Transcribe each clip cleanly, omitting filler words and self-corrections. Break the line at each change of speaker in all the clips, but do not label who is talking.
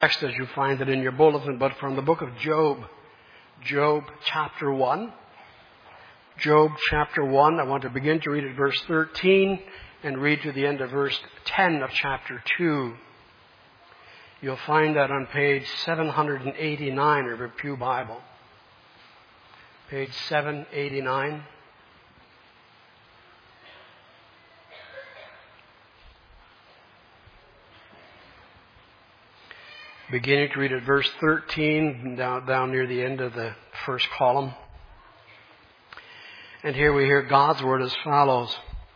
Text as you find it in your bulletin, but from the book of Job. Job chapter 1. Job chapter 1. I want to begin to read at verse 13 and read to the end of verse 10 of chapter 2. You'll find that on page 789 of your Pew Bible. Page 789. Beginning to read at verse 13, down near the end of the first column. And here we hear God's word as follows.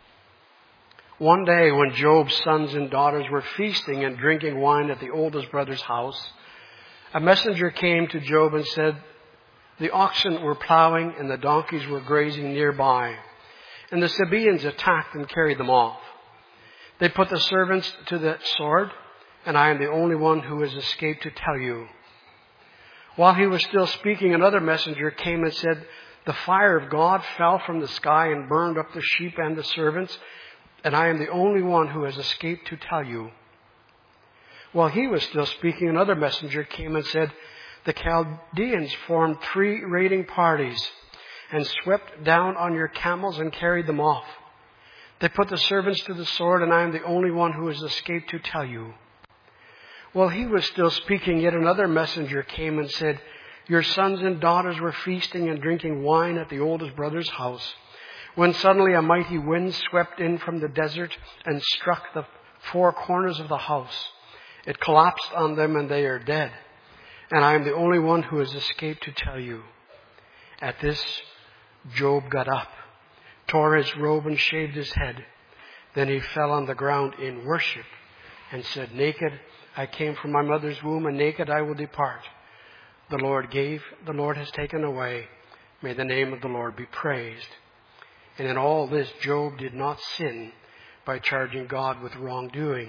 One day when Job's sons and daughters were feasting and drinking wine at the oldest brother's house, a messenger came to Job and said, the oxen were plowing and the donkeys were grazing nearby, and the Sabaeans attacked and carried them off. They put the servants to the sword, and I am the only one who has escaped to tell you. While he was still speaking, another messenger came and said, the fire of God fell from the sky and burned up the sheep and the servants, and I am the only one who has escaped to tell you. While he was still speaking, another messenger came and said, the Chaldeans formed 3 raiding parties and swept down on your camels and carried them off. They put the servants to the sword, and I am the only one who has escaped to tell you. While he was still speaking, yet another messenger came and said, your sons and daughters were feasting and drinking wine at the oldest brother's house, when suddenly a mighty wind swept in from the desert and struck the 4 corners of the house. It collapsed on them and they are dead. And I am the only one who has escaped to tell you. At this, Job got up, tore his robe and shaved his head. Then he fell on the ground in worship and said, naked I came from my mother's womb, and naked I will depart. The Lord gave, the Lord has taken away. May the name of the Lord be praised. And in all this, Job did not sin by charging God with wrongdoing.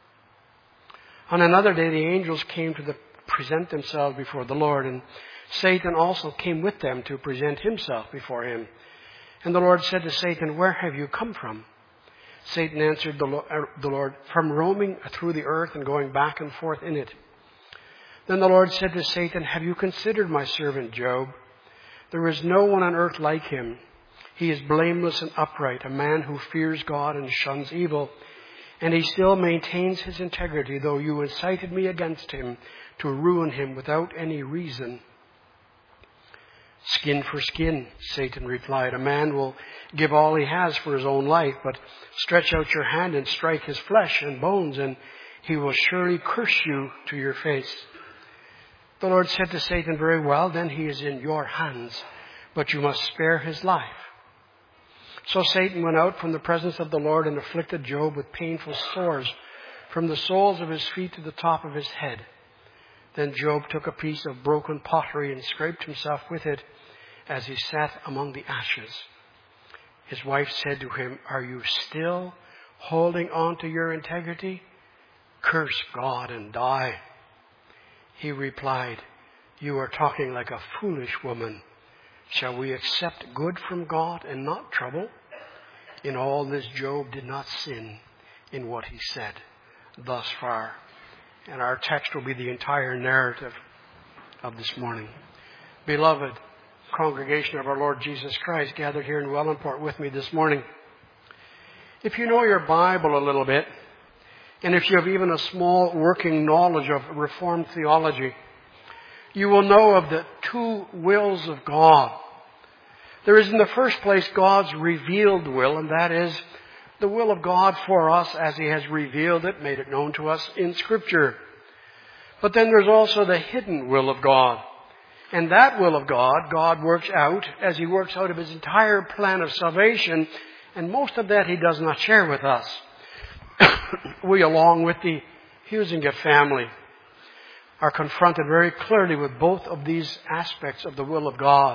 On another day, the angels came to present themselves before the Lord, and Satan also came with them to present himself before him. And the Lord said to Satan, where have you come from? Satan answered the Lord, from roaming through the earth and going back and forth in it. Then the Lord said to Satan, have you considered my servant Job? There is no one on earth like him. He is blameless and upright, a man who fears God and shuns evil. And he still maintains his integrity, though you incited me against him to ruin him without any reason. Skin for skin, Satan replied. A man will give all he has for his own life, but stretch out your hand and strike his flesh and bones, and he will surely curse you to your face. The Lord said to Satan, very well, then he is in your hands, but you must spare his life. So Satan went out from the presence of the Lord and afflicted Job with painful sores from the soles of his feet to the top of his head. Then Job took a piece of broken pottery and scraped himself with it as he sat among the ashes. His wife said to him, are you still holding on to your integrity? Curse God and die. He replied, you are talking like a foolish woman. Shall we accept good from God and not trouble? In all this, Job did not sin in what he said thus far. And our text will be the entire narrative of this morning. Beloved congregation of our Lord Jesus Christ gathered here in Wellandport with me this morning. If you know your Bible a little bit, and if you have even a small working knowledge of Reformed theology, you will know of the 2 wills of God. There is in the first place God's revealed will, and that is the will of God for us as he has revealed it, made it known to us in Scripture. But then there's also the hidden will of God. And that will of God, God works out as he works out of his entire plan of salvation, and most of that he does not share with us. We, along with the Huizinga family, are confronted very clearly with both of these aspects of the will of God.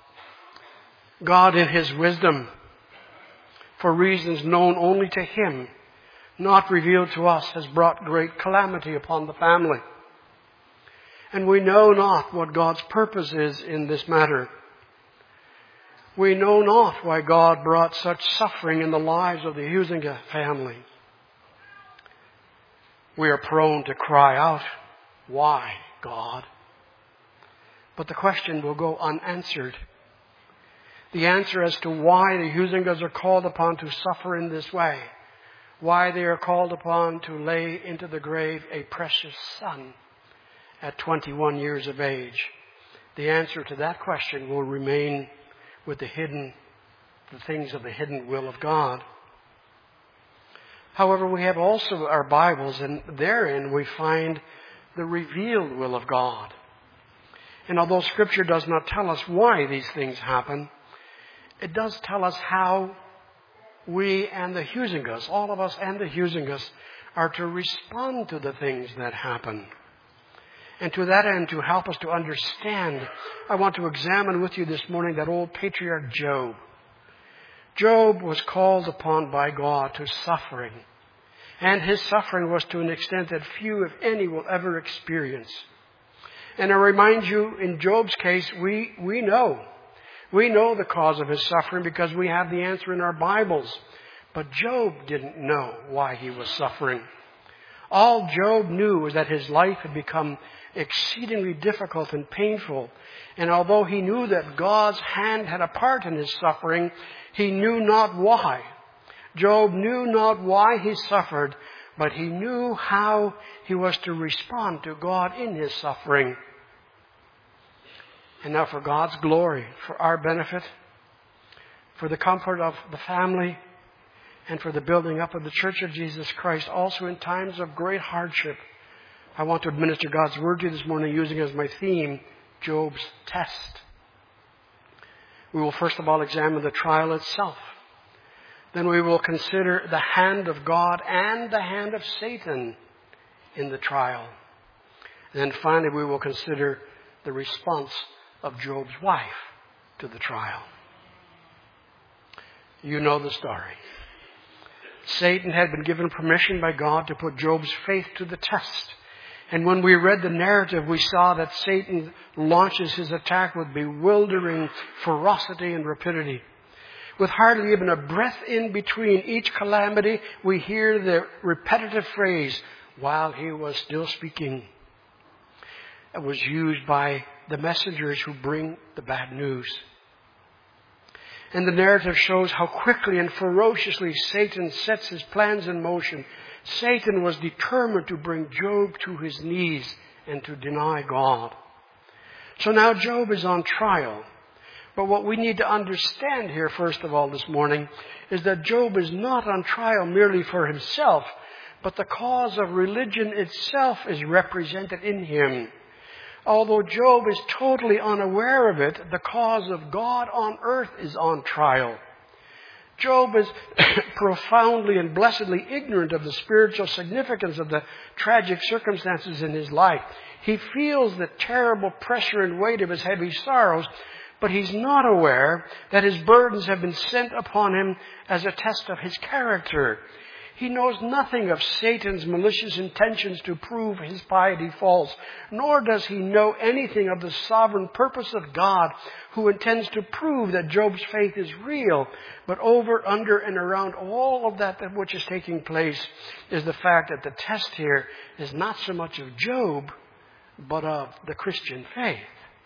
God, in his wisdom, for reasons known only to him, not revealed to us, has brought great calamity upon the family. And we know not what God's purpose is in this matter. We know not why God brought such suffering in the lives of the Huizinga family. We are prone to cry out Why, God? But the question will go unanswered. The answer as to why the Huizingas are called upon to suffer in this way, why they are called upon to lay into the grave a precious son at 21 years of age, the answer to that question will remain with the things of the hidden will of God. However, we have also our Bibles, and therein we find the revealed will of God. And although Scripture does not tell us why these things happen, it does tell us how we and the Huizingas, all of us and the Huizingas, are to respond to the things that happen. And to that end, to help us to understand, I want to examine with you this morning that old patriarch Job. Job was called upon by God to suffering. And his suffering was to an extent that few, if any, will ever experience. And I remind you, in Job's case, we know. We know the cause of his suffering because we have the answer in our Bibles. But Job didn't know why he was suffering. All Job knew was that his life had become exceedingly difficult and painful. And although he knew that God's hand had a part in his suffering, he knew not why. Job knew not why he suffered, but he knew how he was to respond to God in his suffering. And now for God's glory, for our benefit, for the comfort of the family, and for the building up of the Church of Jesus Christ, also in times of great hardship, I want to administer God's Word to you this morning using as my theme, Job's test. We will first of all examine the trial itself. Then we will consider the hand of God and the hand of Satan in the trial. And then finally we will consider the response of Job's wife to the trial. You know the story. Satan had been given permission by God to put Job's faith to the test. And when we read the narrative, we saw that Satan launches his attack with bewildering ferocity and rapidity. With hardly even a breath in between each calamity, we hear the repetitive phrase, while he was still speaking. It was used by the messengers who bring the bad news. And the narrative shows how quickly and ferociously Satan sets his plans in motion. Satan was determined to bring Job to his knees and to deny God. So now Job is on trial. But what we need to understand here, first of all, this morning, is that Job is not on trial merely for himself, but the cause of religion itself is represented in him. Although Job is totally unaware of it, the cause of God on earth is on trial. Job is profoundly and blessedly ignorant of the spiritual significance of the tragic circumstances in his life. He feels the terrible pressure and weight of his heavy sorrows, but he's not aware that his burdens have been sent upon him as a test of his character. He knows nothing of Satan's malicious intentions to prove his piety false, nor does he know anything of the sovereign purpose of God, who intends to prove that Job's faith is real. But over, under, and around all of that which is taking place is the fact that the test here is not so much of Job, but of the Christian faith.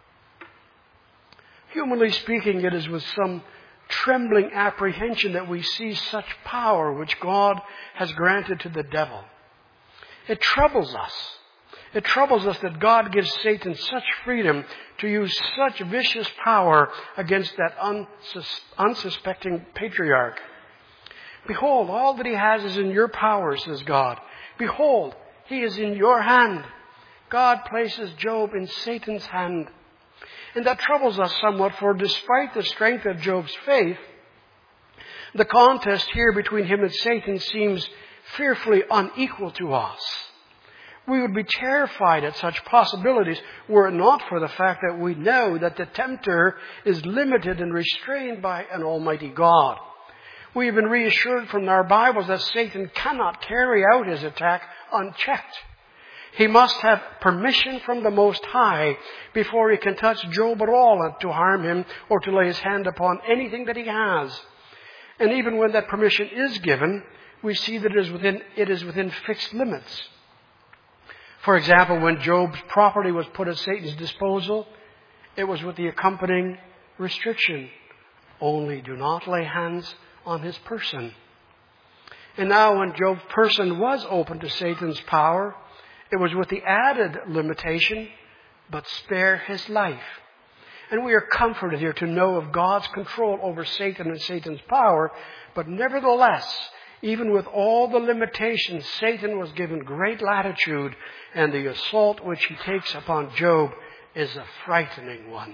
Humanly speaking, it is with some trembling apprehension that we see such power which God has granted to the devil. It troubles us. It troubles us that God gives Satan such freedom to use such vicious power against that unsuspecting patriarch. Behold, all that he has is in your power, says God. Behold, he is in your hand. God places Job in Satan's hand. And that troubles us somewhat, for despite the strength of Job's faith, the contest here between him and Satan seems fearfully unequal to us. We would be terrified at such possibilities were it not for the fact that we know that the tempter is limited and restrained by an almighty God. We have been reassured from our Bibles that Satan cannot carry out his attack unchecked. He must have permission from the Most High before he can touch Job at all to harm him or to lay his hand upon anything that he has. And even when that permission is given, we see that it is within fixed limits. For example, when Job's property was put at Satan's disposal, it was with the accompanying restriction: only do not lay hands on his person. And now when Job's person was open to Satan's power, it was with the added limitation: but spare his life. And we are comforted here to know of God's control over Satan and Satan's power. But nevertheless, even with all the limitations, Satan was given great latitude, and the assault which he takes upon Job is a frightening one.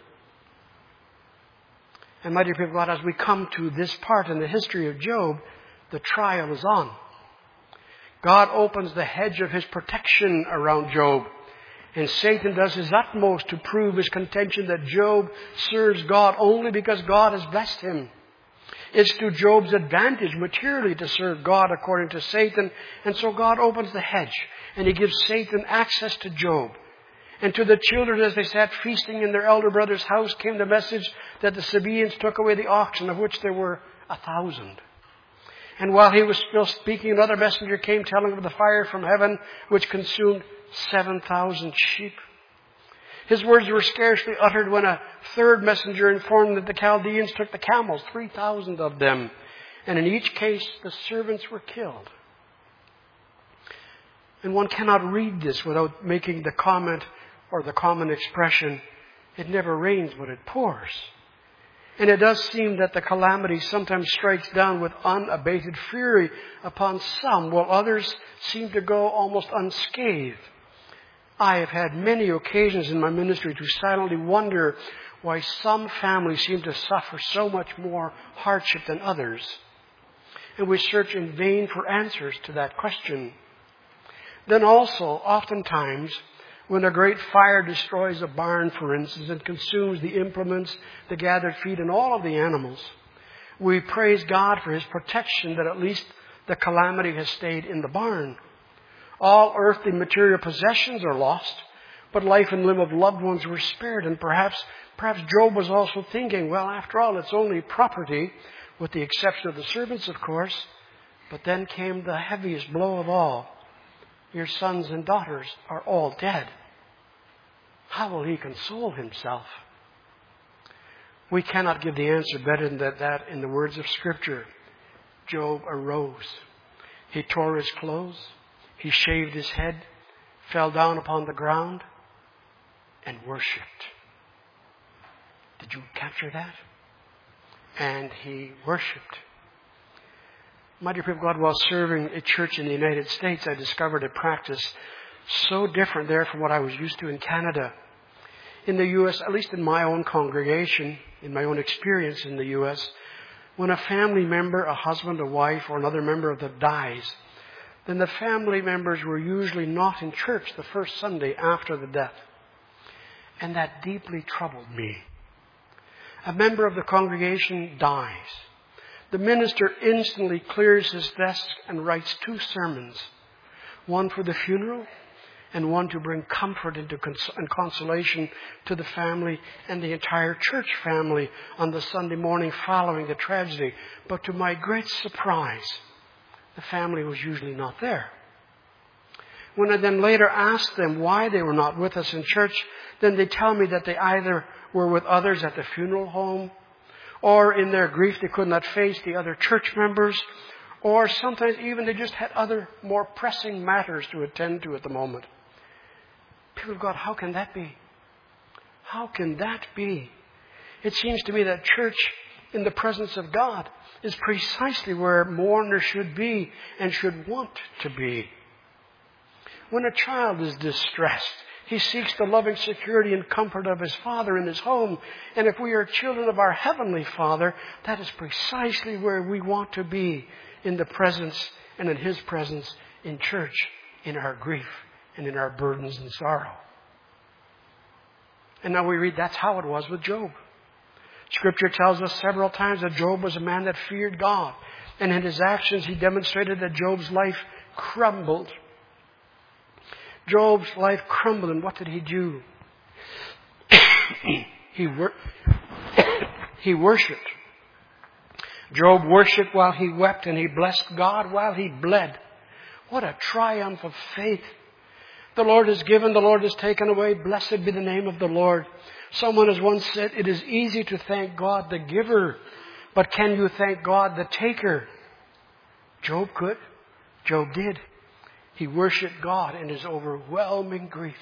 And my dear people of God, as we come to this part in the history of Job, the trial is on. God opens the hedge of his protection around Job. And Satan does his utmost to prove his contention that Job serves God only because God has blessed him. It's to Job's advantage materially to serve God according to Satan. And so God opens the hedge and he gives Satan access to Job. And to the children, as they sat feasting in their elder brother's house, came the message that the Sabaeans took away the oxen, of which there were 1,000. And while he was still speaking, another messenger came telling of the fire from heaven, which consumed 7,000 sheep. His words were scarcely uttered when a third messenger informed that the Chaldeans took the camels, 3,000 of them. And in each case, the servants were killed. And one cannot read this without making the comment or the common expression, it never rains but it pours. And it does seem that the calamity sometimes strikes down with unabated fury upon some, while others seem to go almost unscathed. I have had many occasions in my ministry to silently wonder why some families seem to suffer so much more hardship than others. And we search in vain for answers to that question. Then also, oftentimes, when a great fire destroys a barn, for instance, and consumes the implements, the gathered feed, and all of the animals, we praise God for his protection that at least the calamity has stayed in the barn. All earthly material possessions are lost, but life and limb of loved ones were spared. And perhaps Job was also thinking, well, after all, it's only property, with the exception of the servants, of course. But then came the heaviest blow of all. Your sons and daughters are all dead. How will he console himself? We cannot give the answer better than that in the words of Scripture. Job arose. He tore his clothes. He shaved his head, fell down upon the ground, and worshipped. Did you capture that? And he worshipped. My dear people of God, while serving a church in the United States, I discovered a practice so different there from what I was used to in Canada. In the U.S., at least in my own congregation, in my own experience in the U.S., when a family member, a husband, a wife, or another member of them dies, then the family members were usually not in church the first Sunday after the death. And that deeply troubled me. A member of the congregation dies. The minister instantly clears his desk and writes 2 sermons, one for the funeral and one to bring comfort and consolation to the family and the entire church family on the Sunday morning following the tragedy. But to my great surprise, the family was usually not there. When I then later asked them why they were not with us in church, then they tell me that they either were with others at the funeral home, or in their grief they could not face the other church members, or sometimes even they just had other more pressing matters to attend to at the moment. People of God, how can that be? How can that be? It seems to me that church in the presence of God is precisely where mourners should be and should want to be. When a child is distressed, he seeks the loving security and comfort of his Father in his home. And if we are children of our Heavenly Father, that is precisely where we want to be, in the presence and in his presence in church, in our grief and in our burdens and sorrow. And now we read that's how it was with Job. Scripture tells us several times that Job was a man that feared God. And in his actions, he demonstrated that Job's life crumbled. Job's life crumbled, and what did he do? He worshipped. Job worshipped while he wept, and he blessed God while he bled. What a triumph of faith. The Lord has given, the Lord has taken away. Blessed be the name of the Lord. Someone has once said, it is easy to thank God the giver, but can you thank God the taker? Job could. Job did. He worshipped God in his overwhelming grief.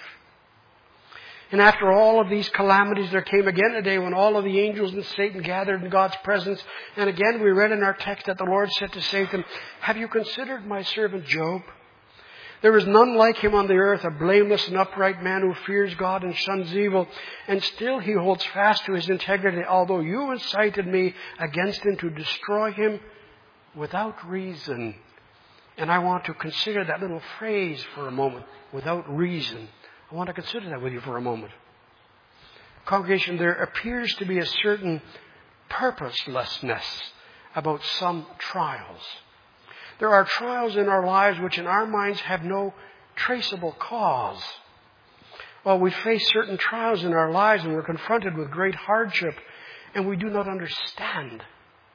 And after all of these calamities, there came again a day when all of the angels and Satan gathered in God's presence. And again, we read in our text that the Lord said to Satan, have you considered my servant Job? There is none like him on the earth, a blameless and upright man who fears God and shuns evil. And still he holds fast to his integrity, although you incited me against him to destroy him without reason. And I want to consider that little phrase for a moment, without reason. I want to consider that with you for a moment. Congregation, there appears to be a certain purposelessness about some trials. There are trials in our lives which in our minds have no traceable cause. Well, we face certain trials in our lives and we're confronted with great hardship and we do not understand.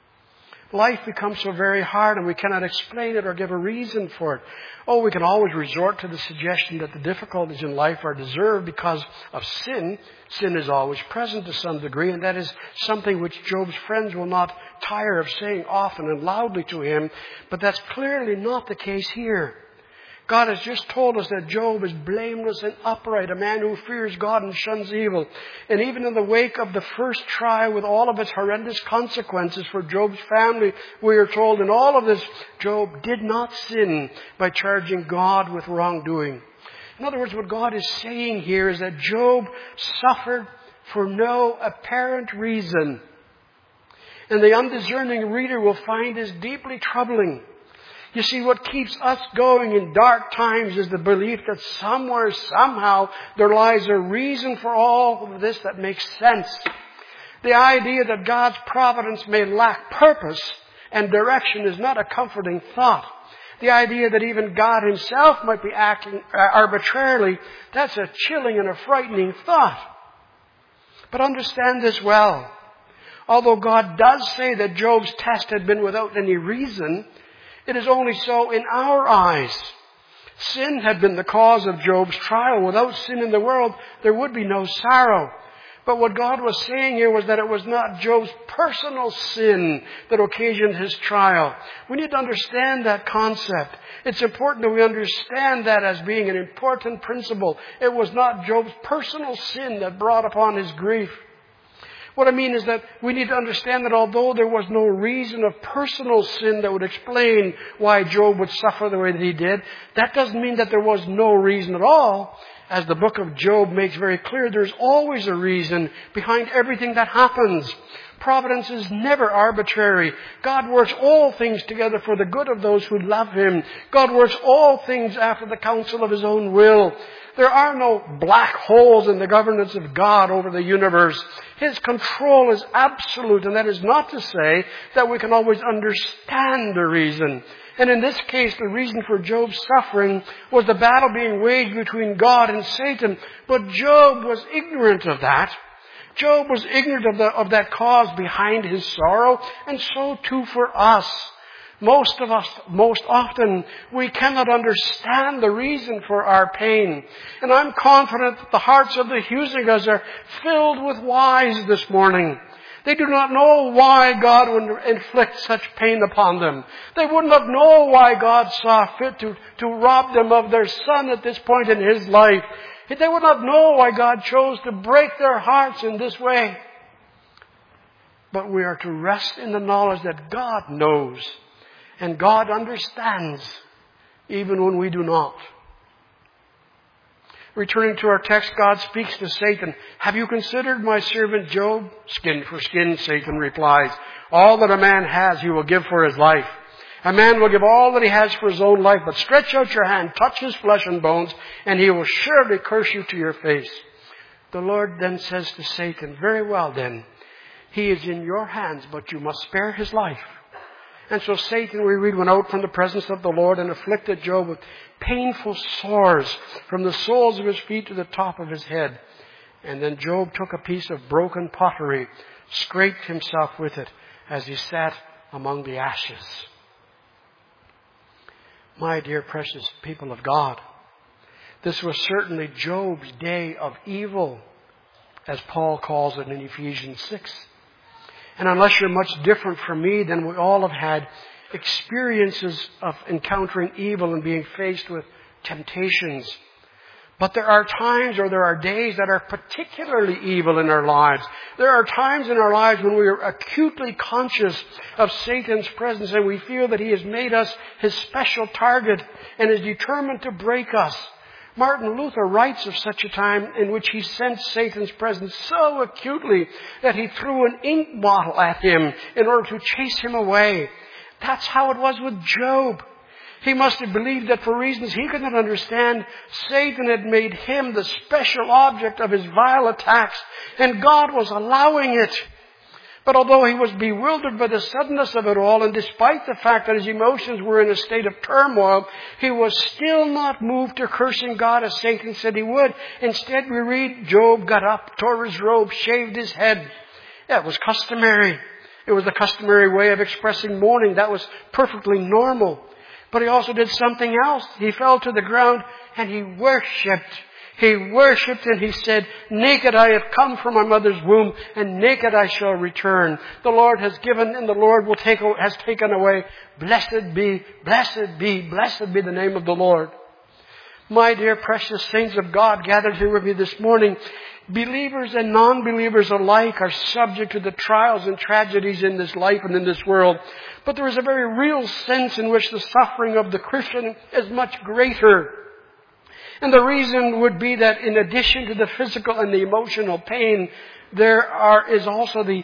Life becomes so very hard and we cannot explain it or give a reason for it. Oh, we can always resort to the suggestion that the difficulties in life are deserved because of sin. Sin is always present to some degree, and that is something which Job's friends will not tire of saying often and loudly to him. But that's clearly not the case here. God has just told us that Job is blameless and upright, a man who fears God and shuns evil. And even in the wake of the first trial with all of its horrendous consequences for Job's family, we are told in all of this, Job did not sin by charging God with wrongdoing. In other words, what God is saying here is that Job suffered for no apparent reason. And the undiscerning reader will find this deeply troubling. You see, what keeps us going in dark times is the belief that somewhere, somehow, there lies a reason for all of this that makes sense. The idea that God's providence may lack purpose and direction is not a comforting thought. The idea that even God himself might be acting arbitrarily, that's a chilling and a frightening thought. But understand this well. Although God does say that Job's test had been without any reason, it is only so in our eyes. Sin had been the cause of Job's trial. Without sin in the world, there would be no sorrow. But what God was saying here was that it was not Job's personal sin that occasioned his trial. We need to understand that concept. It's important that we understand that as being an important principle. It was not Job's personal sin that brought upon his grief. What I mean is that we need to understand that although there was no reason of personal sin that would explain why Job would suffer the way that he did, that doesn't mean that there was no reason at all. As the book of Job makes very clear, there's always a reason behind everything that happens. Providence is never arbitrary. God works all things together for the good of those who love him. God works all things after the counsel of his own will. There are no black holes in the governance of God over the universe. His control is absolute, and that is not to say that we can always understand the reason. And in this case, the reason for Job's suffering was the battle being waged between God and Satan. But Job was ignorant of that. Job was ignorant of that cause behind his sorrow, and so too for us. Most often, we cannot understand the reason for our pain. And I'm confident that the hearts of the Huizingas are filled with whys this morning. They do not know why God would inflict such pain upon them. They would not know why God saw fit to rob them of their son at this point in his life. They would not know why God chose to break their hearts in this way. But we are to rest in the knowledge that God knows. And God understands, even when we do not. Returning to our text, God speaks to Satan. Have you considered my servant Job? Skin for skin, Satan replies. All that a man has, he will give for his life. A man will give all that he has for his own life, but stretch out your hand, touch his flesh and bones, and he will surely curse you to your face. The Lord then says to Satan, very well then, he is in your hands, but you must spare his life. And so Satan, we read, went out from the presence of the Lord and afflicted Job with painful sores from the soles of his feet to the top of his head. And then Job took a piece of broken pottery, scraped himself with it as he sat among the ashes. My dear precious people of God, This was certainly Job's day of evil, as Paul calls it in Ephesians 6. And unless you're much different from me, then we all have had experiences of encountering evil and being faced with temptations. But there are times or there are days that are particularly evil in our lives. There are times in our lives when we are acutely conscious of Satan's presence and we feel that he has made us his special target and is determined to break us. Martin Luther writes of such a time in which he sensed Satan's presence so acutely that he threw an ink bottle at him in order to chase him away. That's how it was with Job. He must have believed that for reasons he could not understand, Satan had made him the special object of his vile attacks, and God was allowing it. But although he was bewildered by the suddenness of it all, and despite the fact that his emotions were in a state of turmoil, he was still not moved to cursing God as Satan said he would. Instead, we read, Job got up, tore his robe, shaved his head. That was customary. It was the customary way of expressing mourning. That was perfectly normal. But he also did something else. He fell to the ground and he worshipped. He worshipped and he said, naked I have come from my mother's womb, and naked I shall return. The Lord has given and the Lord has taken away. Blessed be, blessed be, blessed be the name of the Lord. My dear precious saints of God gathered here with me this morning, believers and non-believers alike are subject to the trials and tragedies in this life and in this world. But there is a very real sense in which the suffering of the Christian is much greater. And the reason would be that in addition to the physical and the emotional pain, is also the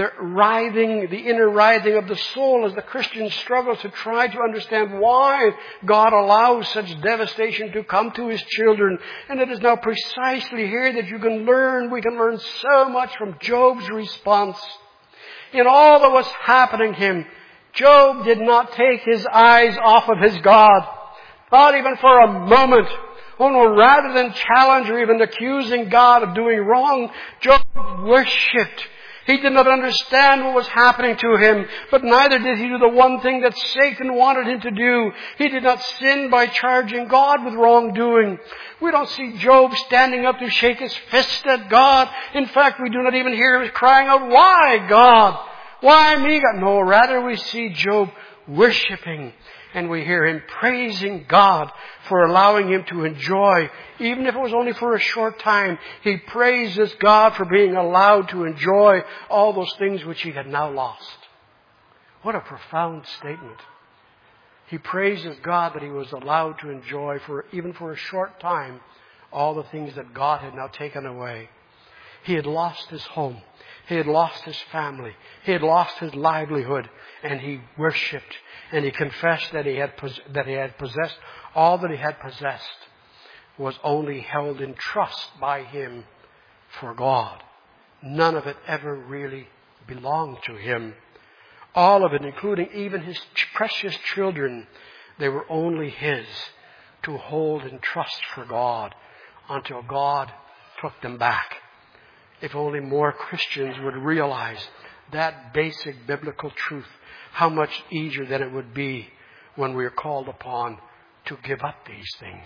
inner writhing of the soul as the Christian struggles to try to understand why God allows such devastation to come to His children. And it is now precisely here that we can learn so much from Job's response. In all that was happening to him, Job did not take his eyes off of his God. Not even for a moment. Oh no, rather than challenge or even accusing God of doing wrong, Job worshipped. He did not understand what was happening to him, but neither did he do the one thing that Satan wanted him to do. He did not sin by charging God with wrongdoing. We don't see Job standing up to shake his fist at God. In fact, we do not even hear him crying out, "Why, God? Why me, God?" No, rather we see Job worshiping. And we hear him praising God for allowing him to enjoy, even if it was only for a short time. He praises God for being allowed to enjoy all those things which he had now lost. What a profound statement. He praises God that he was allowed to enjoy, even for a short time, all the things that God had now taken away. He had lost his home. He had lost his family. He had lost his livelihood. And he worshipped. And he confessed that he had possessed all that he had possessed was only held in trust by him for God. None of it ever really belonged to him. All of it, including even his precious children, they were only his to hold in trust for God until God took them back. If only more Christians would realize that basic biblical truth, how much easier that it would be when we are called upon to give up these things.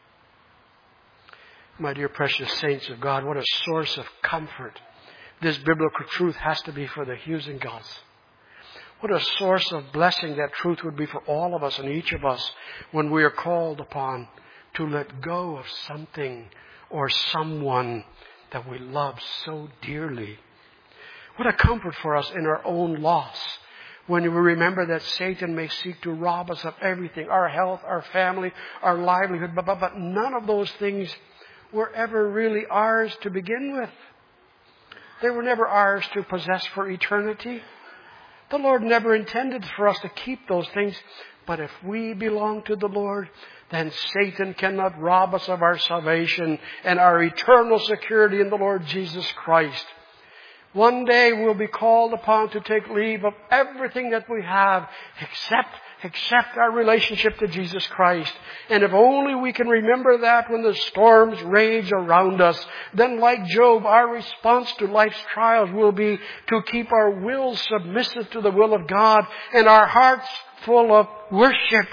My dear precious saints of God, what a source of comfort this biblical truth has to be for the Husingals. What a source of blessing that truth would be for all of us and each of us when we are called upon to let go of something or someone that we love so dearly. What a comfort for us in our own loss when we remember that Satan may seek to rob us of everything, our health, our family, our livelihood, but none of those things were ever really ours to begin with. They were never ours to possess for eternity. The Lord never intended for us to keep those things, but if we belong to the Lord, then Satan cannot rob us of our salvation and our eternal security in the Lord Jesus Christ. One day we'll be called upon to take leave of everything that we have except our relationship to Jesus Christ. And if only we can remember that when the storms rage around us, then like Job, our response to life's trials will be to keep our wills submissive to the will of God and our hearts full of worship.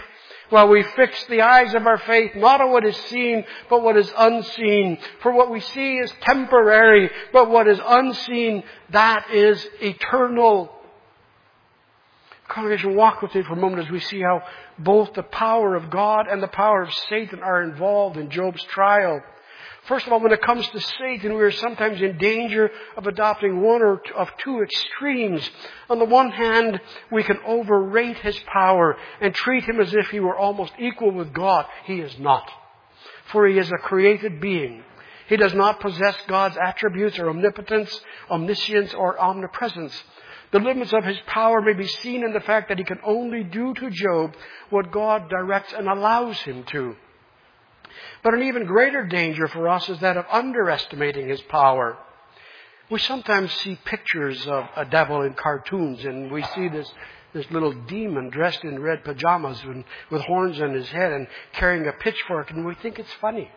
While we fix the eyes of our faith not on what is seen, but what is unseen. For what we see is temporary, but what is unseen, that is eternal. Congregation, walk with me for a moment as we see how both the power of God and the power of Satan are involved in Job's trial. First of all, when it comes to Satan, we are sometimes in danger of adopting one or of two extremes. On the one hand, we can overrate his power and treat him as if he were almost equal with God. He is not. For he is a created being. He does not possess God's attributes or omnipotence, omniscience, or omnipresence. The limits of his power may be seen in the fact that he can only do to Job what God directs and allows him to. But an even greater danger for us is that of underestimating his power. We sometimes see pictures of a devil in cartoons, and we see this little demon dressed in red pajamas and with horns on his head and carrying a pitchfork, and we think it's funny.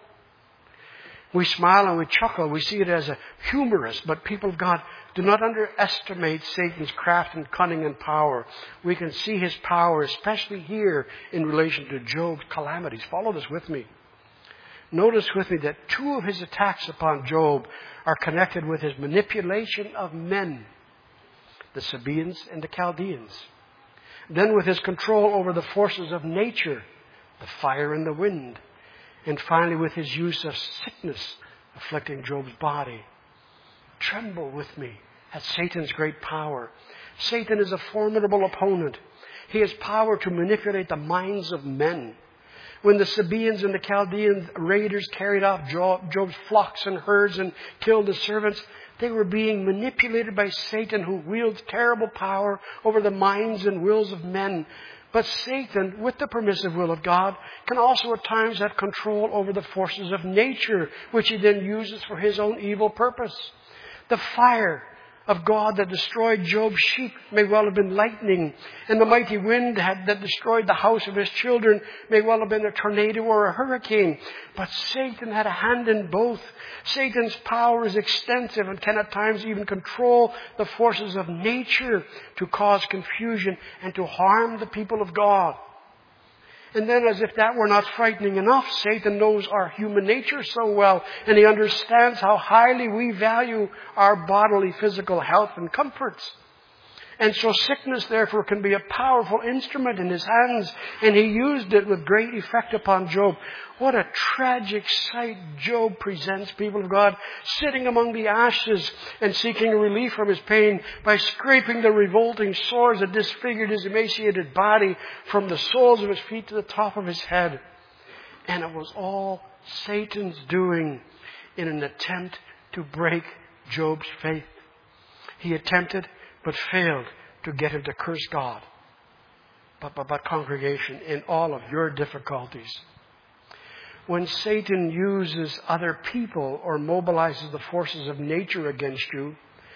We smile and we chuckle. We see it as a humorous, but people of God, do not underestimate Satan's craft and cunning and power. We can see his power, especially here in relation to Job's calamities. Follow this with me. Notice with me that two of his attacks upon Job are connected with his manipulation of men, the Sabaeans and the Chaldeans. Then with his control over the forces of nature, the fire and the wind. And finally with his use of sickness afflicting Job's body. Tremble with me at Satan's great power. Satan is a formidable opponent. He has power to manipulate the minds of men. When the Sabaeans and the Chaldean raiders carried off Job's flocks and herds and killed his servants, they were being manipulated by Satan, who wields terrible power over the minds and wills of men. But Satan, with the permissive will of God, can also at times have control over the forces of nature, which he then uses for his own evil purpose. The fire of God that destroyed Job's sheep may well have been lightning, and the mighty wind that destroyed the house of his children may well have been a tornado or a hurricane. But Satan had a hand in both. Satan's power is extensive and can at times even control the forces of nature to cause confusion and to harm the people of God. And then, as if that were not frightening enough, Satan knows our human nature so well, and he understands how highly we value our bodily physical health and comforts. And so sickness, therefore, can be a powerful instrument in his hands, and he used it with great effect upon Job. What a tragic sight Job presents, people of God, sitting among the ashes and seeking relief from his pain by scraping the revolting sores that disfigured his emaciated body from the soles of his feet to the top of his head. And it was all Satan's doing in an attempt to break Job's faith. He attempted but failed to get him to curse God. But congregation, in all of your difficulties, when Satan uses other people or mobilizes the forces of nature against you,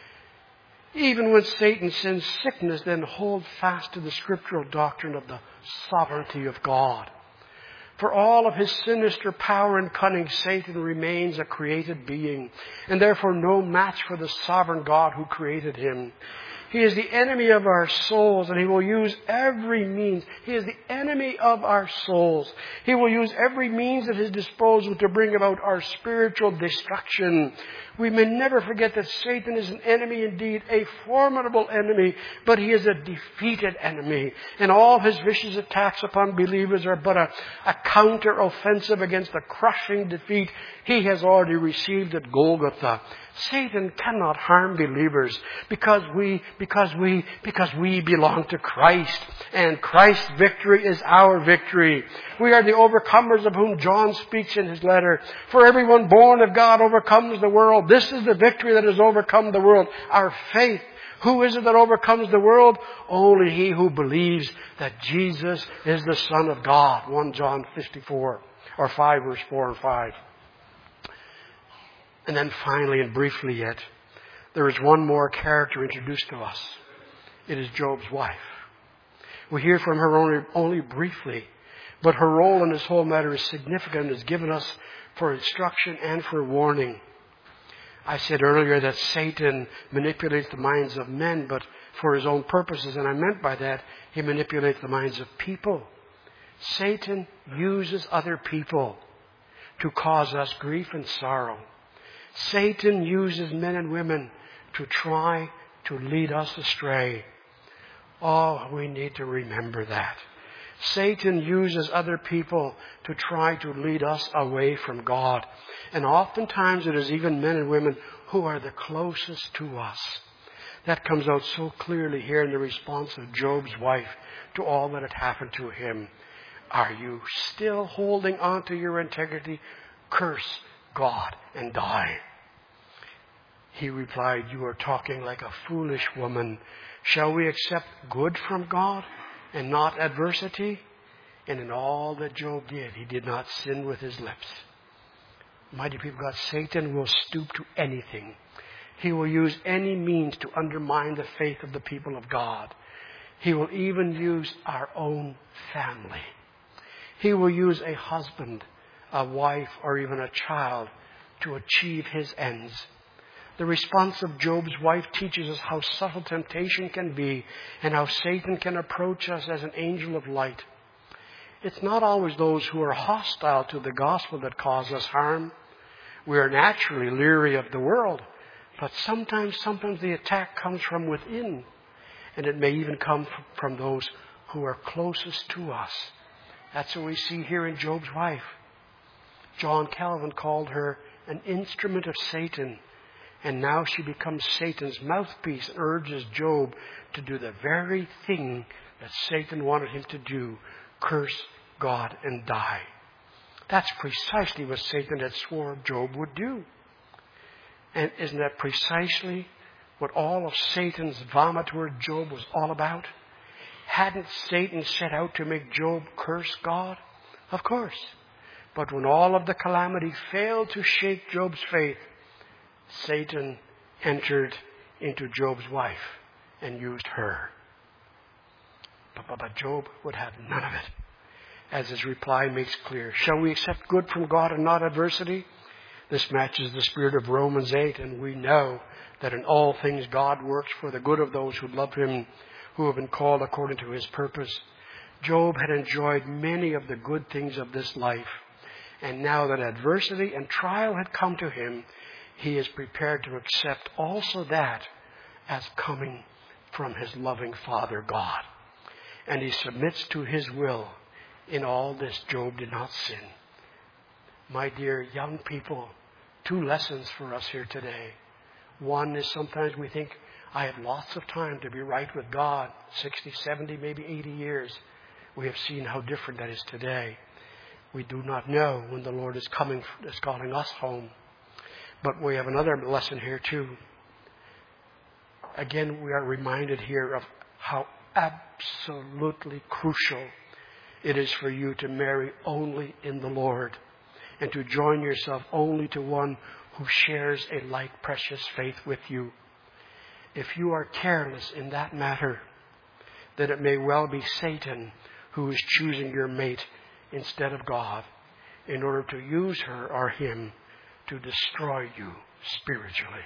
even when Satan sends sickness, then hold fast to the scriptural doctrine of the sovereignty of God. For all of his sinister power and cunning, Satan remains a created being, and therefore no match for the sovereign God who created him. He is the enemy of our souls, and he will use every means. He is the enemy of our souls. He will use every means at his disposal to bring about our spiritual destruction. We may never forget that Satan is an enemy indeed, a formidable enemy, but he is a defeated enemy. And all his vicious attacks upon believers are but a counter-offensive against the crushing defeat he has already received at Golgotha. Satan cannot harm believers because we belong to Christ, and Christ's victory is our victory. We are the overcomers of whom John speaks in his letter. For everyone born of God overcomes the world. This is the victory that has overcome the world, our faith. Who is it that overcomes the world? Only he who believes that Jesus is the Son of God. 1 John 54 or 5 verse 4 and 5. And then finally and briefly yet, there is one more character introduced to us. It is Job's wife. We hear from her only briefly, but her role in this whole matter is significant and is given us for instruction and for warning. I said earlier that Satan manipulates the minds of men, but for his own purposes, and I meant by that, he manipulates the minds of people. Satan uses other people to cause us grief and sorrow. Satan uses men and women to try to lead us astray. Oh, we need to remember that. Satan uses other people to try to lead us away from God. And oftentimes it is even men and women who are the closest to us. That comes out so clearly here in the response of Job's wife to all that had happened to him. Are you still holding on to your integrity? Curse God and die. He replied, you are talking like a foolish woman. Shall we accept good from God and not adversity? And in all that Job did, he did not sin with his lips. Mighty people of God, Satan will stoop to anything. He will use any means to undermine the faith of the people of God. He will even use our own family. He will use a husband, a wife, or even a child to achieve his ends. The response of Job's wife teaches us how subtle temptation can be and how Satan can approach us as an angel of light. It's not always those who are hostile to the gospel that cause us harm. We are naturally leery of the world, but sometimes the attack comes from within, and it may even come from those who are closest to us. That's what we see here in Job's wife. John Calvin called her an instrument of Satan. And now she becomes Satan's mouthpiece and urges Job to do the very thing that Satan wanted him to do, curse God and die. That's precisely what Satan had sworn Job would do. And isn't that precisely what all of Satan's vomit toward Job was all about? Hadn't Satan set out to make Job curse God? Of course. But when all of the calamity failed to shake Job's faith, Satan entered into Job's wife and used her. But Job would have none of it. As his reply makes clear, shall we accept good from God and not adversity? This matches the spirit of Romans 8, and we know that in all things God works for the good of those who love him, who have been called according to his purpose. Job had enjoyed many of the good things of this life, and now that adversity and trial had come to him, he is prepared to accept also that as coming from his loving Father God. And he submits to his will. In all this, Job did not sin. My dear young people, 2 lessons for us here today. One is sometimes we think, I have lots of time to be right with God, 60, 70, maybe 80 years. We have seen how different that is today. We do not know when the Lord is calling us home. But we have another lesson here too. Again, we are reminded here of how absolutely crucial it is for you to marry only in the Lord and to join yourself only to one who shares a like precious faith with you. If you are careless in that matter, then it may well be Satan who is choosing your mate instead of God in order to use her or him to destroy you spiritually.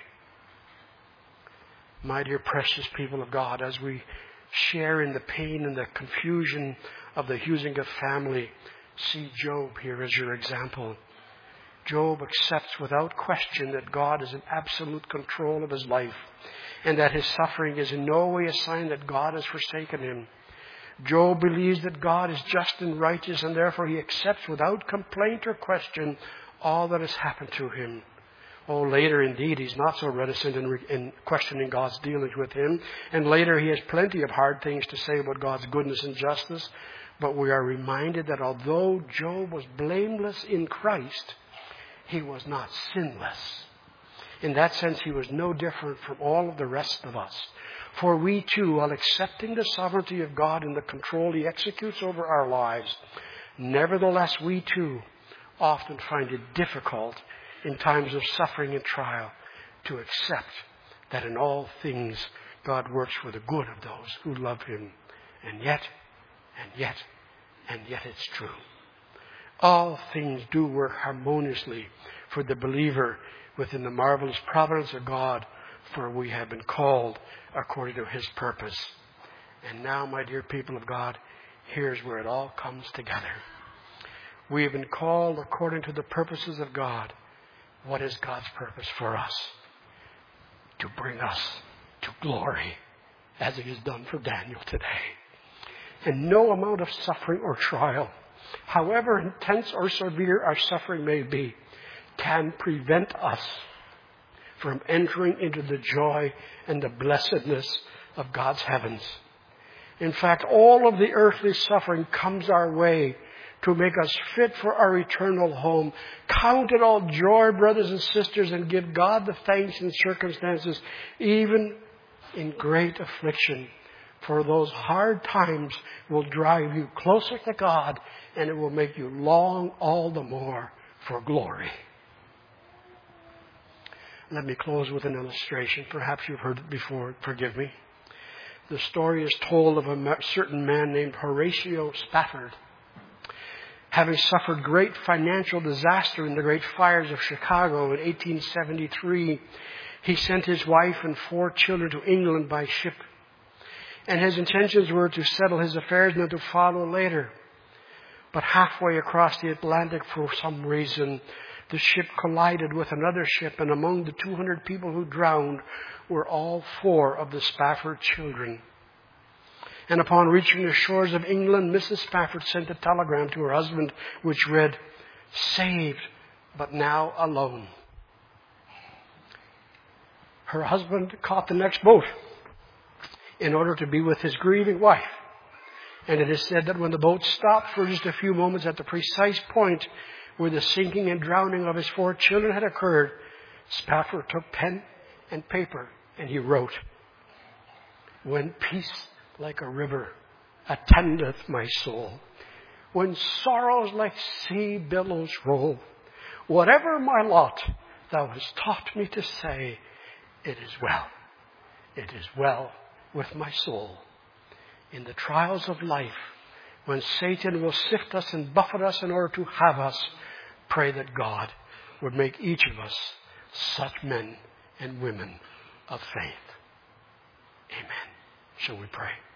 My dear precious people of God, as we share in the pain and the confusion of the Huizinga family, see Job here as your example. Job accepts without question that God is in absolute control of his life and that his suffering is in no way a sign that God has forsaken him. Job believes that God is just and righteous, and therefore he accepts without complaint or question all that has happened to him. Oh, later indeed he's not so reticent in questioning God's dealings with him, and later he has plenty of hard things to say about God's goodness and justice. But we are reminded that although Job was blameless in Christ, he was not sinless. In that sense, he was no different from all of the rest of us. For we too, while accepting the sovereignty of God and the control he executes over our lives, nevertheless we too often find it difficult in times of suffering and trial to accept that in all things God works for the good of those who love him. And yet it's true. All things do work harmoniously for the believer within the marvelous providence of God, for we have been called according to his purpose. And now, my dear people of God, here's where it all comes together. We have been called according to the purposes of God. What is God's purpose for us? To bring us to glory, as He has done for Daniel today. And no amount of suffering or trial, however intense or severe our suffering may be, can prevent us from entering into the joy and the blessedness of God's heavens. In fact, all of the earthly suffering comes our way to make us fit for our eternal home. Count it all joy, brothers and sisters, and give God the thanks in circumstances, even in great affliction. For those hard times will drive you closer to God, and it will make you long all the more for glory. Let me close with an illustration. Perhaps you've heard it before. Forgive me. The story is told of a certain man named Horatio Spafford. Having suffered great financial disaster in the great fires of Chicago in 1873, he sent his wife and 4 children to England by ship. And his intentions were to settle his affairs and to follow later. But halfway across the Atlantic, for some reason, the ship collided with another ship, and among the 200 people who drowned were all 4 of the Spafford children. And upon reaching the shores of England, Mrs. Spafford sent a telegram to her husband which read, "Saved, but now alone." Her husband caught the next boat in order to be with his grieving wife. And it is said that when the boat stopped for just a few moments at the precise point where the sinking and drowning of his 4 children had occurred, Spafford took pen and paper and he wrote, "When peace like a river attendeth my soul, when sorrows like sea billows roll, whatever my lot, thou hast taught me to say, it is well. It is well with my soul." In the trials of life, when Satan will sift us and buffet us in order to have us, pray that God would make each of us such men and women of faith. Amen. Shall we pray?